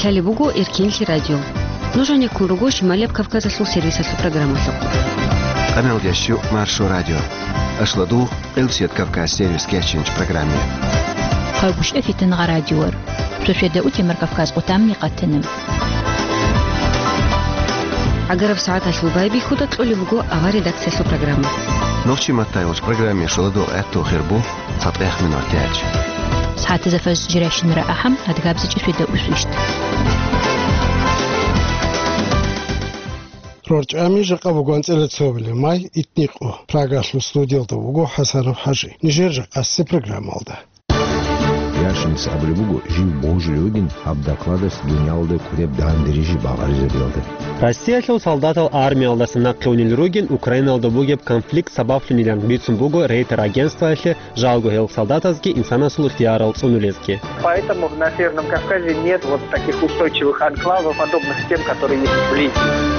Лалибугу Иркинли радио. Нужен Куругу Шималеп Кавказа сервиса программы. Канал Ящу Маршу радио. Ашладу Элсет Кавказ сервис Керченч программе. Халбуш Эфитен радиор. Сушеда Утимер Кавказ Утамни Катенем. Агаров Саата Шлубайби Худат Лалибугу Ава редакция программы. Новчи Матайлович программе Шладу Эту Хербу Сатэх Минортяч. ساعات زفاز جراشن رأحم أدقاب زج فيدا أسوشت. رورج أميج قابوغان تلتسوبلي ماي إتنيقو براغاش لستوديل دوغو حسن حاجي نيجيرجا قاسي программа алда. Яшинс Абрибугу жив Божиюгин абдакладас дунялды куреп дандирижи багаризерилди. Россия солдатов армии алдасына Клонилругин Украиналды бугеп конфликт сабапленилян Бицумбугу рейтер агентства жалгу хел солдатовски инсанасулых диарал цунулезки. Поэтому на Северном Кавказе нет вот таких устойчивых анклавов, подобных тем, которые есть в Ливии.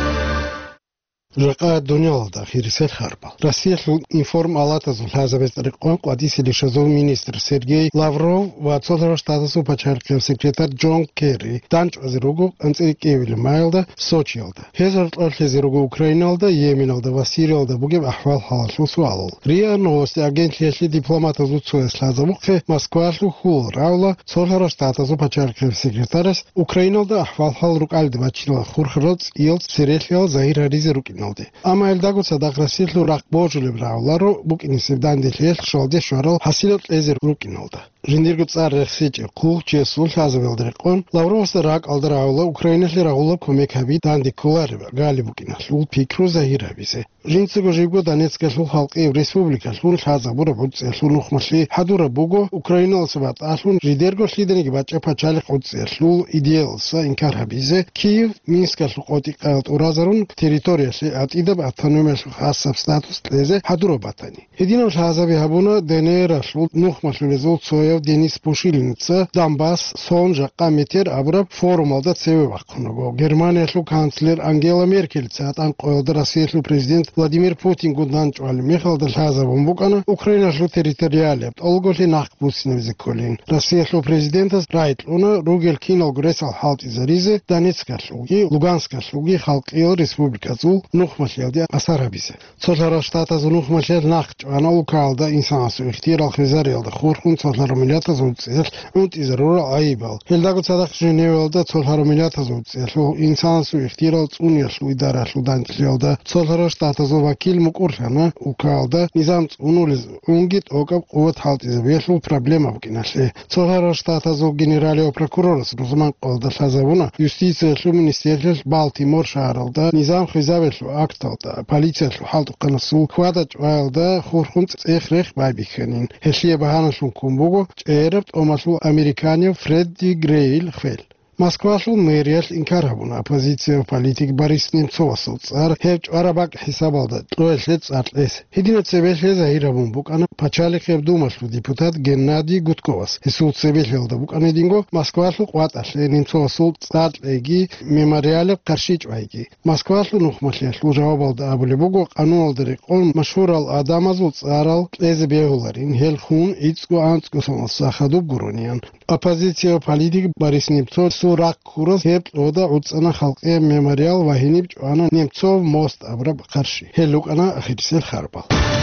جاء الدنيا خيرسال خربة. روسيا информ алатазу хазабес рекон قاديس لشزو министр Сергей Лавров واتسولر штатасу пачаркев секретарь Джон Керри танч азиругу анцикевили майлда Сочиалда. Хезер хезиругу Украиналда Йеменалда Васириалда бугеб ахвал халшу суалол. РИА новости агенция дипломатазу цуэслазамухе Москвашу хул раула солер штатасу пачаркев секретарь Украиналда ахвал халрук альдвачила хурхроц ил серехел Захир Аризерукин. Амайл дагуца даграсилу ракбожуле брауларо букинисев дандихел шолде шорал хасилот лезер рукиналда. Жиндиргут царрехсичи кул чесул хазавелдрекон Лавровс рак алдраула Украинесли раула комекаби дандикуларе гали букинал ул пикру захирабисе. Жинцего живго Донецкая халқи республика шул хазабура буцел нухмашли хадура буго Украиналсват ашун жидерго шлиденги бача пачали хуцел шул идеалса инкарабизе Киев Минска шуқоти қалт уразарун территорияши атидаб автономияш хасаб статус лезе хадура батани. Единам хазаби хабуна денера шул нухмашли лезул Соев Денис Пушилинца Донбасс сонжа qameter абраб форумалда цеве вақуного. Германия шу канцлер Ангела Меркель цатан қойылды Россия шу президент Владимир Путин гудан чуали Михаил Дашазовым букана Украина шу территориале олголи нахпусинев зеколин. Россия шу президента райт уна ругел кинал гресал халт изаризе Донецка шуги Луганска шуги халқил республика зул нухмашелде асарабизе. Солара штата зу нухмашел нахч ана укалда инсансу ихтирал хизарелда хурхун солара милята зуцел und изарура айбал. Хелдагу цадах женевелда солара милята зуцел инсансу ихтирал униашу идарашу данчлелда солара штата зу вакил мукуршана укалда низам унулез унгит окап қуват халт изавешу проблема букинашле. Солара штата зу генералио прокурорас рузман қолда шазавуна юстиция шу министерствеш Балтимор шааралда низам хизавешу акталда полиция шу халту қанасу хвадат вайлда хурхунц эхрех байбихенин. Хешлия баханашун кумбуго ჭერებთ ომასულ ამერიკანიო ფრედი გრეილ ხელ. Москва-шу мэриаш инкарабуна оппозиция политик Борис Немцов цар хевჭარაბაკ ჰისაბალდა ტყუელშე წარწეს. ჰიდინაცებელშე ზაირაბუნ ბუკანა პაჩალი ხევდუმაშუ დეპუტატ გენადი გუტკოვას. ისულცებელდა ბუკანედინგო Москва-шу ყვატაშე Немцов წარწეგი მემორიალე ყარშიჭვაიგი. Москва-шу ნუხმაშლე ჟავაბალდა აბლებუგო ყანუალდრე ყონ მაშურალ ადამაზულ წარალ ყეზბეულარინ ჰელხუნ იცგო ანცგო სახადუ გურონიან. Оппозиция политик Борис Немцов Сурак Курос хеп ода уцана халқи мемориал вахиниб ана Немцов мост абраб қарши. Хелук ана ахирсел харбал.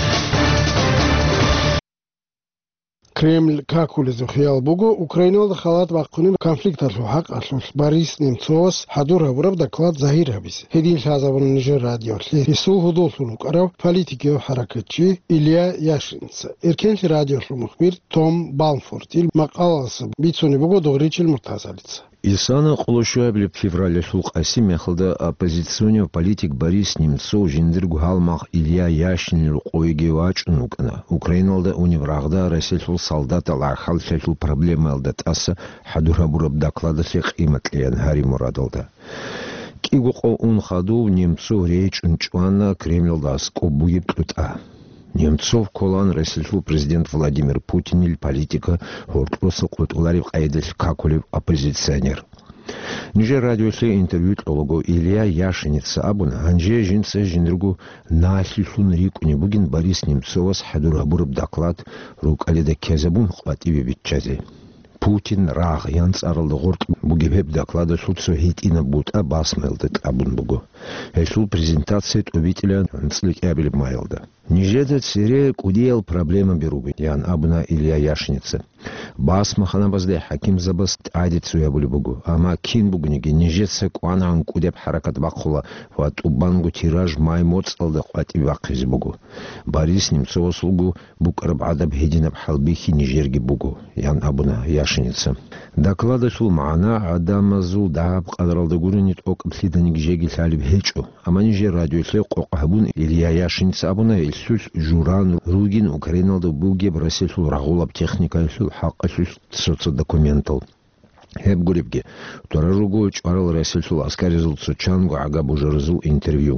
Кремль какулезу хиял бугу Украиналда халат ваққуни конфликтарлу хақ ашлус Борис Немцовас хадур абраб доклад захир абис. Хедин шазавун Нижер радиосли исул худолсулу қарав политикио харакатчи Илья Яшинца. Иркенчи радиослу мухбир Том Балфортил мақаласы бицуни бугу догричил муртазалица. Исана Қолошуабле в феврале шулқаси мехалда оппозиционер политик Борис Немцов жиндиргу халмақ Илья Яшин қойге вачунукана. Украиналда униврағда расельфул солдата лархал шельфул проблемы алдат аса хадурабураб доклада шеқ иматлиян Хари Мурадалда. Кигуқо унхаду Немцов рейч унчуана Кремльда скобует плюта. Немцов колан расельфул президент Владимир Путин или политика хортпосы қотуларев айдыш какулев оппозиционер. Ниже радиосы интервью тлогу Илья Яшиница абуна анже жинца жиндргу наслишун рикуни бугин Борис Немцова с хадурабурб доклад рук алида кезабун хвативе битчазе. Putin rag jans aralda gort bugibeb доклада шуцо хитина бута басмелдет абунбуго. Эшул презентациет обителя нцлик абелеб майлда. Нижедет сирек удел проблема беруги. Ян абна Илья Яшница. Басма ханабазде хаким забас адит суябулебуго. Ама кин бугниги нижетсе куанан кудеб харакат бакхула ват убангу тираж маймоц алда квати бакхизбуго. Борис Немцов слугу букраб адаб хидинаб халбихи нижерги буго. Ян абна Яшница. Доклада шул маана адамазу даб qadralda gurunit ok bslidanik jegil halib hecho. Ама нижер радиосле qoqhabun Илья Яшница абна Сус журан ругин Украиналда буге брасил рагулап техника сул хаққасус соцдокументал. Хеб гурибге торажуго чарал расил аскаризул чангу агабу жарзу интервью.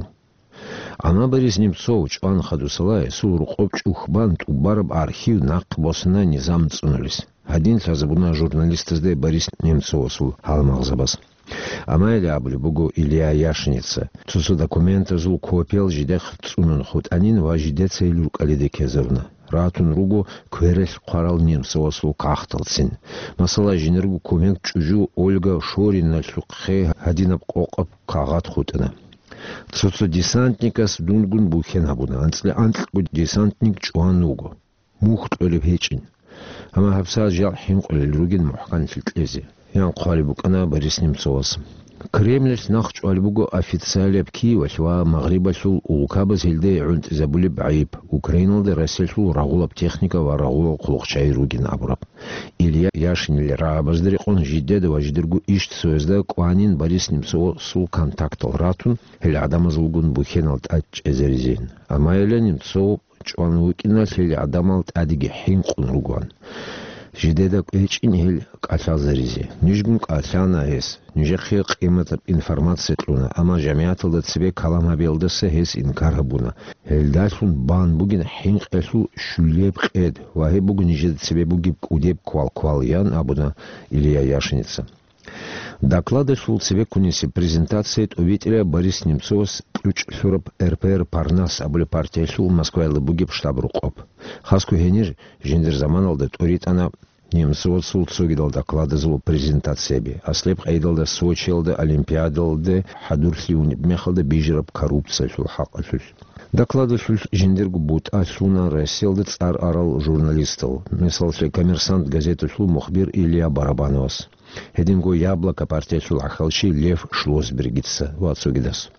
Ама Борис Немцов чан хадусалай сул руқоп чухбан тубарб архив нақ босына низам цунулис. Один сазабуна журналистызде Борис Немцов сул халмағзабас. Амайля аблибугу Илья Яшница. Цусу документы зул копел жидех цунун худ анин важидеца илюк алидекезовна. Ратун ругу кверел қарал Немцова сул қақтылсын. Масала жинергу көмек чужу Ольга Шорина сулқхе хадинап қоқып қағат хутына. Цусу десантникас дунгун бухен абуна. Анцле антлгу десантник чуан угу. Мухт өліп хечин. Ама хапса жал хинқ өлілруген мухқан филтлези. Ян қалибук ана Борис Немцов. Кремль нахч албугу официалеб Киева ва Магриба сул улкабыз елде унт забулиб айып. Украиналда Россия сул рагулап техника ва рагулап кулукчай ругин абурап. Илья Яшин рабаздри он жидеде ва жидергу ишт сөзде куанин Борис Немцов сул контактал ратун хел адамазулгун бухеналт ач эзеризин. Амайля Немцов чуан уикина хел адамалт адиги хинқун руган. Жидедак эчинхил калазаризе. Нижгун калана эс. Нижехи қиматап информация тлуна. Ама жамиатылда цве каламабелдасы эс инкарабуна. Элдашун бан бугин хинқ эсу шулеб қед. Вахи бугин жид цве бугиб удеб квал ян абуна Илья Яшница. Доклады шул цве куниси презентация увидели Борис Немцов ключ фюрап РПР Парнас абули партия шул Москвайлы бугиб штаб рукоп. Хаску генер жендер заман алды торит ана Немцов сул цогидал доклады злу презентацияби. Аслеп айдалда Сочилда, Олимпиадалда, Хадурхиуни бмехалда бижираб коррупция шул хақасус. Доклады шул жендергу бут асуна расселды цар арал журналистал. Мисалше коммерсант газеты шул мухбир Илья Барабановас. Хединго яблоко партия шул ахалши Лев Шлосбергица. Вот цогидас.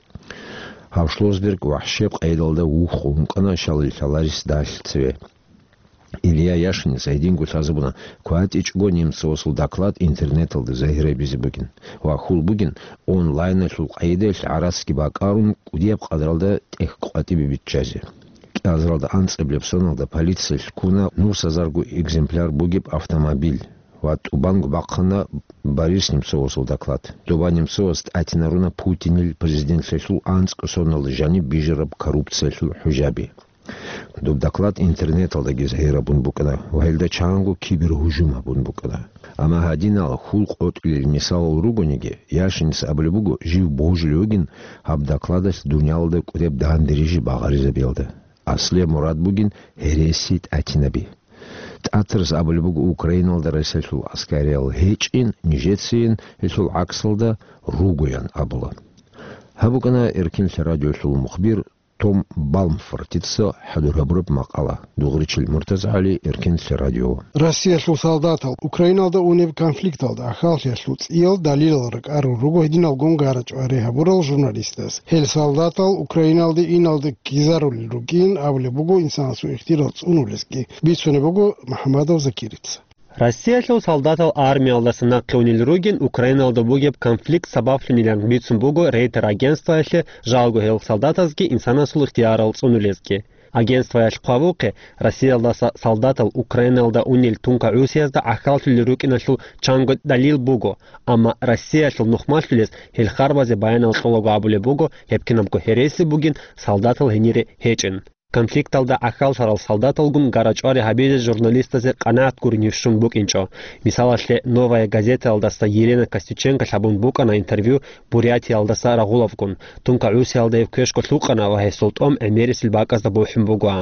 А в Шлосберг вахшеп айдалда ухум кана шалил шаларис дальцве. Илья Яшница едингу сазыбуна куатич го Немцов сул доклад интернет алды захире бизибугин. Вахул бугин онлайн сул айдеш араски бакарун удеп qadralda тех куати бибитчази. Казралда анцеблепсоналда полиция шкуна нурсазаргу экземпляр бугиб автомобиль. Вот у бангу бакхана Борис Немцов сул доклад. Туба Немцов атинаруна Путинил президент сул анск соналды жани бижираб коррупция сул хужаби. Дуб доклад интернет алдаги захира бунбукана. Вахилда чангу киберхужума бунбукана. Ама хадинал хулк от или мисал ругониги Яшница аблибугу жив божлюгин аб докладас дунялда кудеб дандирижи багариза белда. Асле Мурат бугин хересит атинаби. Татрс аблибугу Украиналда расельсул аскарел хечин нижецин эсул аксалда ругуян абла. Хабукана эркинс радиосул мухбир Том Балмфортица хадурабруб мақала. Дугричил Муртаза Али Иркинс радио. Россия шлу солдатал. Украиналда унев конфликталда. Ахалшия шлуц ил далилалрак ару руго хидинал гонгарач арехабурал журналистас. Хел солдатал Украиналда иналда кизарули ругин авле бугу инсансу ихтиралц унулески. Битсуне бугу Махамадов Закирица. Россия шул солдатал армия алдасына клонил ругин Украиналда бугеб конфликт сабафленилян битсун бугу рейтер агентства эшле жалгу хел солдатазги инсанасул ихтиярал цунулезги. Агентство эш қавуқи Россия алдаса солдатал Украиналда унил тунка усиязда ахалтили ругин шул чангот далил бугу. Ама Россия шул нухмашлилез хел харбазе баянал сологу абуле бугу хепкинамку хереси бугин солдатал хенири хечин. Конфликт алда ахал сарал солдат алгун гарачари хабизе журналистазе канаат курнившун бук инчо. Мисалашле новая газета алдаса Елена Костюченко шабун бука на интервью Бурятия алдаса Рагуловгун. Тунка уси алдаев кешко слукана ва хесултом эмерисил баказда бухим бугуан.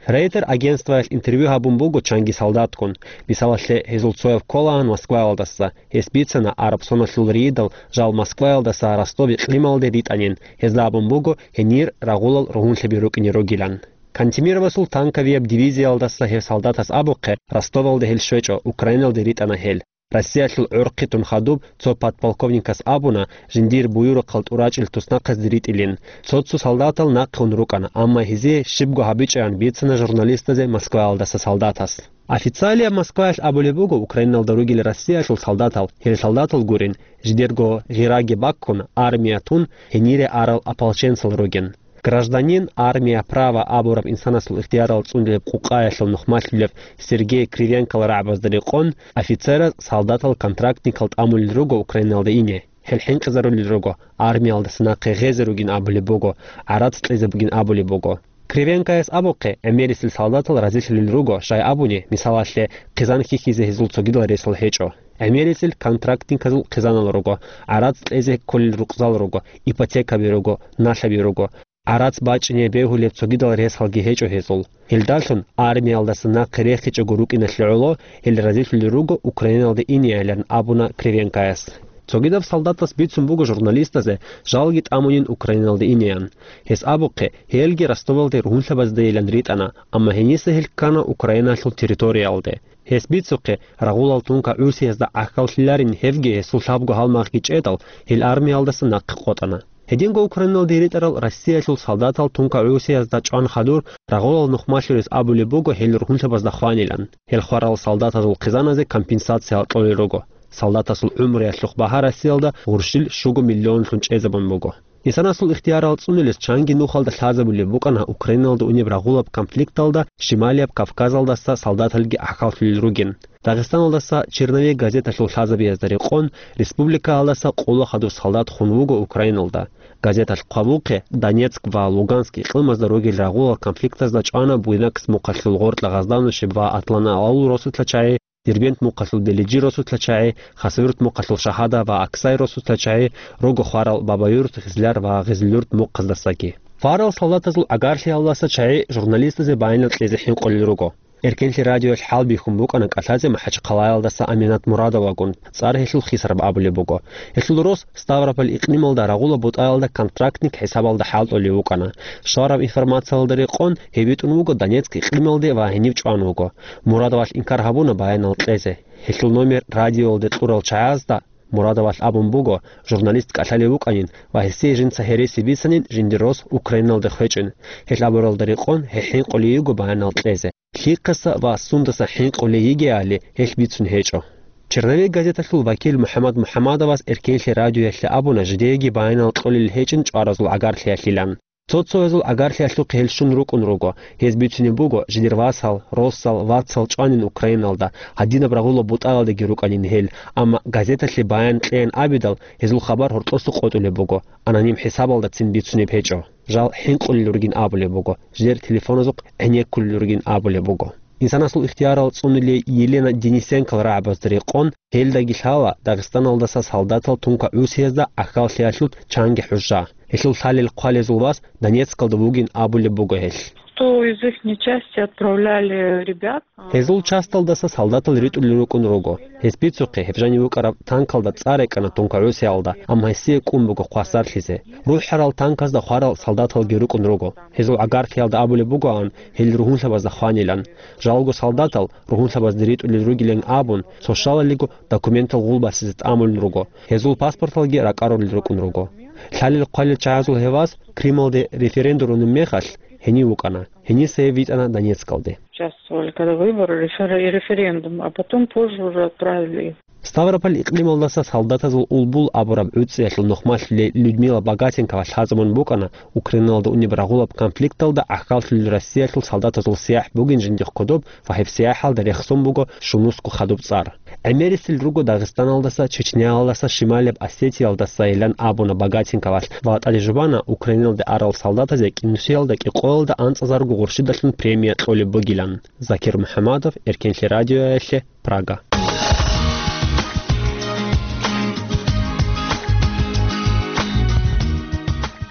Рейтер агентство интервью хабумбугу чанги солдаткун. Мисалашле Хезулцоев Колаан Москва алдаса. Хеспица на Арабсона Шулридал жал Москва алдаса Ростове Клималде ританин. Хездабумбугу хенир рагулал рогун шебирук нирогилан. Кантимирова Султанковия дивизия алдаса хе солдатас абуке Ростовалде хельшвечо Украиналде ритана хель. Россия шул урқитун хадуб цо подполковникас абуна жиндир буюру қалт урачил туснақас дирит илин. Цоцу солдатал наққун рукана, амма хизе шибгу хабичаян бицана журналистазе Москва алдаса солдатас. Официалия Москва абулебугу Украинал дорогили Россия шул солдатал, хел солдатал гурин, ждерго гираги баккун, армия тун, хенире арал ополченцал ругин. Гражданин армия права абураб инсанасл ихтиярал цундилеп кукаяшл нухматлев Сергей Кривенко рабаздаликон офицера солдатал контрактникал амул друго Украиналда ине. Хелхин казарул друго армия алдасына кегезеругин абулебуго арат тлезебугин абулебуго. Кривенко эс абуке эмерисил солдатал разрешил друго шай абуни мисалашле кизанхи хизе хизул цогидал ресл хечо. Эмерисил контрактникал кизанал руго арат тлезе колл рукзал руго ипотека бируго наша бируго. Арац бачне бегулев цогидал ресхалги хечо хезул. Хилдалшун армия алдасына кирех хечо гурук инашлюло, хил разрешили руго Украиналды иниялерн абуна Кривенкаес. Цогидав солдатас битсум буго журналистазе жалгит амунин Украиналды иниян. Хес абуке хелги Ростовалды рухунлабаздейлен ритана, амма хенисе хилкана Украина шул территориалде. Хес битсуке рагулал тунка урсиязда ахкалшлиларин хевге сулшабго халмах гичетал, хил армия алдасына қиқотана. Хединго Украинал диритарал Россия шул солдатал тунка Русиязда чан хадур рагулал нухмашлирис абулебуго хел рухуншабазда хванилан. Хел хварал солдатазул қизаназе компенсация толируго. Солдатасул умри ашлух баха Россиялда уршил шугу миллион шунчезабан буго. Исанасул ихтиярал цунилис чанги нухалда лазабулебукана Украиналда униб рагулаб конфликталда Шималияб Кавказалдаса солдаталги ахалфилругин. Дагестан алдаса Черновей газета шул лазабияздари қон, республика алдаса қолы хаду солдат хунвуго Украиналда. Газета шқабуке Донецк ва Луганск иқлимазда рогил рагулал конфликтазда чана буйнакс муқашлул горт лагаздану шибва атлана алу росутлачае Дербент муқаслу делиджи росутлачае, хасавюрт муқаслу шахада ва аксай росутлачае, рого хварал бабаюрт хизляр ва гизлюрт муқаздасаки. Фарал солдатазл агарши алласа чае журналистазе байнал тлезехин қолли рого. Эркенли радио халби хумбук ана калазе махач қалайалдаса Аминат Мурадова гун. Цар хешл хисарб абулебуго. Хешл рос Ставрополь иқлималда рагула бутайлда контрактник хесабалда халт оливукана. Шараб информациялдари қон хебитунуго Донецк иқлималде ва хенивчануго. Мурадоваш инкархабуна байнал тлезе. Хешл номер радиолде турал чаязда Мурадоваш абумбуго журналист калаливуканин ва хесе жин сахереси бисанин жиндирос Украиналде хечин. Хешл абуралдари қон хехин қолиюго байнал тлезе. Хикаса ва сундаса хин қолииги али хешбитсун хечо. Черновей газета шул вакил Мухаммад Мухаммадовас эркенши радио яшли абуна жидеги байнал қолил хечин чаразул агаршли яшлилан. Цоцоязул агаршли яшлу қелшун рукун руго. Хезбитсуни буго жидирвасал, россал, ватсал чанин Украиналда. Хадина брагула буталда гируканин хел. Ама газета шли баян тлен абидал хезул хабар хортосу қотуле буго. Аноним хисабалда цин битсуни печо. Жал хин қолилургин абуле буго. Ждер телефонозук әне құлилургин абуле буго. Инсанасул ихтиярал цунили Елена Денисенко рабаздыри қон хелдаги шала Дагестан алдаса солдатал тунка усезда ахал шляшут чанги хужа. Хешл салил қуалезулвас Донецкалда вугин абуле буго хеш. Что из их части отправляли ребят? Хезул часталдаса солдатал ритулирукун руго. Хеспицуқи хевжани вукараб танкалда царекана тунка усеалда, амма хесе кумбуго қуасар хизе. Рухарал танказда хварал солдатал гирукун руго. Хезул агархиалда абуле бугоан хел рухуншабазда хванилан. Жалгу солдатал рухуншабазда ритулиругилен абун сошалалигу документал гулбасизет амулн руго. Хезул паспорталги ракарулирукун руго. Халил қуалил чаазул хевас Крималде референдурун мехаш хени вукана. Хени сеевит ана Донецкалде. Участвовали, когда выборы и референдум, а потом позже уже отправили их. Ставрополь иқлималдаса солдатазул улбул абураб үтсеяшл нухмашле Людмила Богатенкова шазамун букана Украиналда унибрагулаб конфликталда ахкалшл Россияшл солдатазул сиях бугин жиндих кодоб фахев сияхалда рехсум буго шунуску хадуб цар. Эмерисил руго Дагестан алдаса Чечня алдаса Шималияб Осетия алдаса илан абуна Богатенковаш ват алижбана Украиналда арал солдатазе кинусиалда киқоалда анцазаргу гуршидашлын премия толи бугилан. Закир Мухаммадов, Эркенши радио яше, Прага.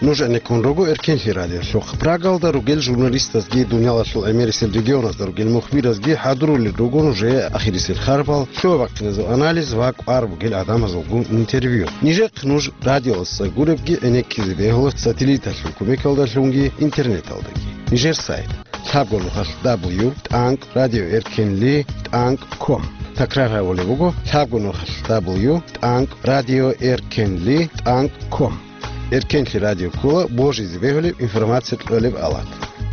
Нужен конрого эркенхи радио шох прагалда ругел журналистасги дунялашл эмерисел регионасда ругел мухбирасги хадрули ругон уже ахирисел харбал шо вактнезо анализ вак арбугел адамазолгун интервью ниже кнуж радиос гуребги энекизи бехло сателлиташл кумекалдашунги интернет алдаги нижер сайт хабголухал w.radio.erkenli.com takrarlayolego hабголухал w.radio.erkenli.com Erkenli Radio Kula Божий звегли информация тлев алат.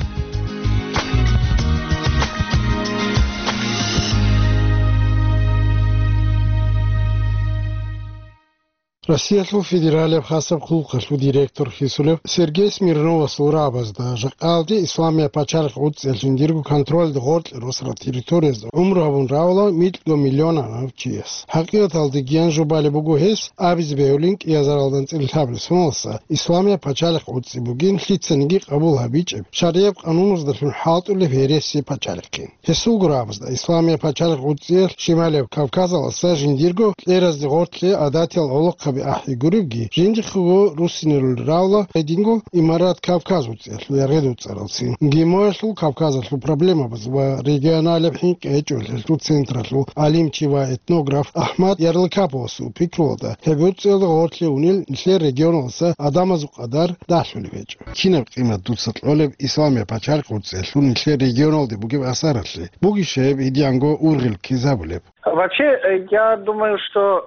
Россия федералия хасаб хулқашу директор Хисулев Сергей Смирнова сурабазда жакалди исламия пачарх уцелжиндиргу контроль дгорт русра территориясда умрабун равла миллиона навчиес. Хақиқат алды гиян жобали бугу хес абиз беулинг язаралдан цилхабли смолса исламия пачарх уцибугин хлиценги қабул хабичеб шарияб қанунузда фин халтуле вереси пачархкин. Хесул гурабазда исламия пачарх уцел шималев Кавказаласа жиндиргу лераз дгортле адател олық ахи гурибги жинжиху русинерул равла эдингу имарат Кавказ уцел яргеду царалси гимошлу Кавказашлу проблема базва регионале хинк эчулу централу алимчива этнограф Ахмад Ярлыкапосу пикрода хебуцел отли унил нишле регионалса адамазу qaдар дашулвеч кине қимат дуцатлолев исламия пачарх уцелу нишле регионалде буги асаралли буги шеб идианго ургил кизабулев. Вообще, я думаю, что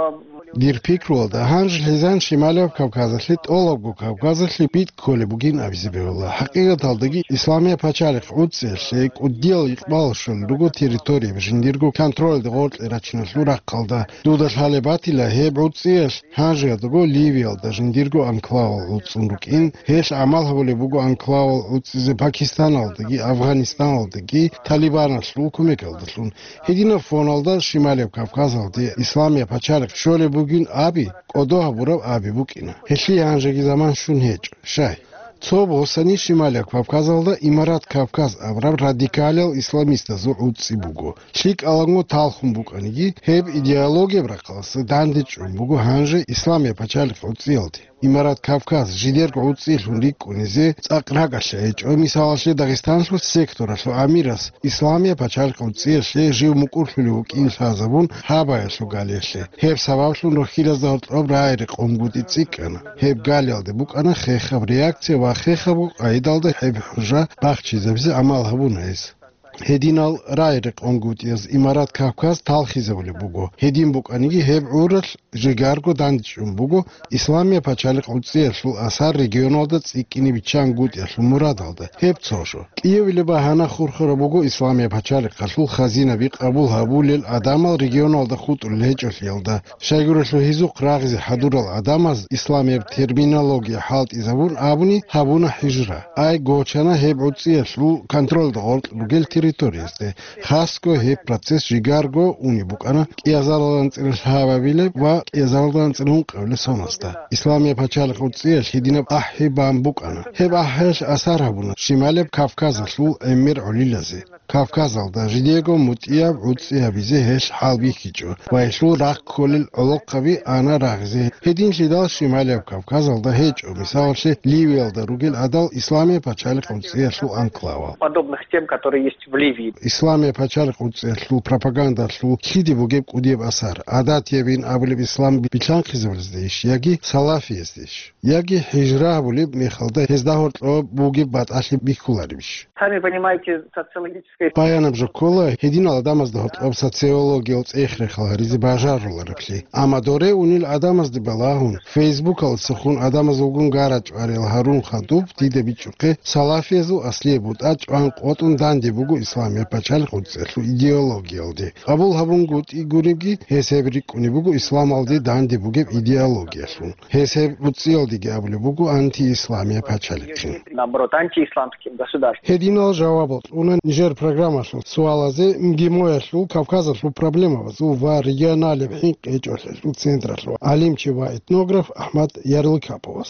Дирпикролда ханж лизан шималев Кавказашлит ологу Кавказашлит бит коле бугин авизебеула. Хақиқат алдagi исламия пачарх уцелшек уддел иқбалшун дугу территория бжиндиргу контроль дгорт рачнашлура қалда. Дуда халебатила хеб уцелш ханж дугу Ливиалда жиндиргу анклав уцунрукин хеш амал хаволе бугу анклав уцзе Пакистан алдagi Афганистан алдagi Талибан ашлу кумекалдашлун. Хедина фоналда шималев Кавказ алды исламия пачарх шоле bugün abi odoha burav abi bukina. Heşli yanjagi zaman şun heç. Şay. Цобо сани шималя Кавказалда имарат Кавказ аврав радикалел исламиста зо уцибуго. Шлик аланго талхум буканиги хеб идеология бракаласы дандич буго ханже исламия пачалик уцилди. Имарат Кавказ жидерго уцилун рикунизе цақрагаша эчо мисалше Дагестаншлу секторашлу амирас исламия пачалик уцилше жив мукурхули укин хазабун хабаяшлу галешле. Хеб сававшлу нохилаз дартоб райри қомгути цикана. Хеб галелде букана хехав реакция خيخبو ايدالده هب حجه باخچيزبزي عمل هبونايز هدينال رايرق اونغوتيز امارات Kavkaz talxizevli bugo hedin bukanigi heb url jigargo dandchum bugo islamiya pachalik utsiyashul asar regionalda tsikini bichan gutiyashul muradalda heb tsosho kiyevli bahana khurkhura bugo islamiya pachalik qasul khazina bi qabul habulil adamal regionalda khutul lechofyalda shaygurashul hizu qragzi hadural adamaz islamiya terminologiya halt izabun abuni habuna hijra ay gochana heb utsiyashul kontrol dort lugel территориясте хаско хе процесс жигарго унибукана киазалдан цирхававиле ва киазалдан цирун qavle sonasta исламия пачалик уция хидинаб ахи бамбукана хе бахеш асарабуна шималеб Кавказашлу эмир олилазе Кавказалда жидего мутия уция бизе хеш халбихичо ва эшлу рах колил олоқави ана рахзе хидин шидал шималеб Кавказалда хеч мисалше Ливиалда ругел адал исламия пачалик уция шу анклава подобных тем, которые есть в Ливии. Исламия пачарх уцелу пропаганда шлу хиди бугеб удеб асар адат ебин абулеб ислам бичан хизвлздеш яги салафи ездеш яги хижра булеб мехалда хездахорт бугеб бат ашли бихулариш Сами понимаете, социологическая Паянаб жокола хедин адамаз дахот об социология цехрехал ризи бажарларапли амадоре унил адамаз дебалахун Facebook ал схун адамаз угун гарач арел харун хадуб диде бичуке салафизу асли буд ач ан qotun dandi bugu İslamiye paçal kutselu ideoloji aldı. Kabul habun gut igurigi hesebrik kuni bugu İslam aldı dandi bugu ideoloji sun. Heseb kutsi aldı gablu bugu anti İslamiye paçal. Наоборот, антиисламским государством. Hedinal cevabı. Onun Nijer programası sualazı mgimoyaslu Kavkazaslu problema zu var regionale hink ecoslu centraslu. Alimçi ve etnograf Ahmad Yarlıkapovas.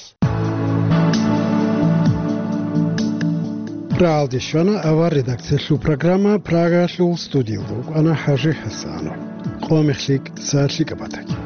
Правда, что она авар редакция шу программа Прага шу студию. Она Хажи Хасанов. Комихлик Саршика Батаки.